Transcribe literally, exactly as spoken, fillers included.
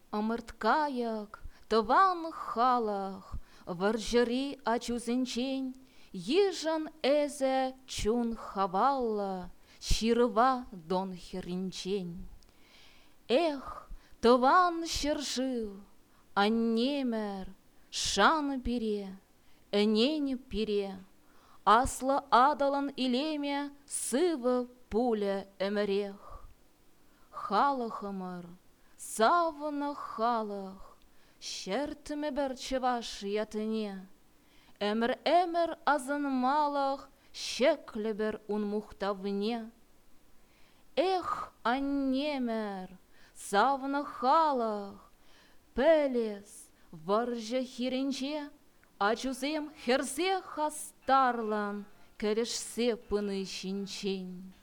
Омырткаяк, тыван халах, варжыри ачузенчень, ежан эзе чун хавалла, ширыва дон херинчень. Эх, тыван шержив, аннемер, шан пире, энень пире, аслы адалан илеме сывы пуля эмерех. Халахымыр, савны халах, шертме бір чываш ятыне, әмір-әмір азынмалах, шеклі бір унмухтавне. Эх, аннемер, савны халах, пелес, варжы хиренче, ачузем херзе хастарлан, кәрешсе пыны шинчень.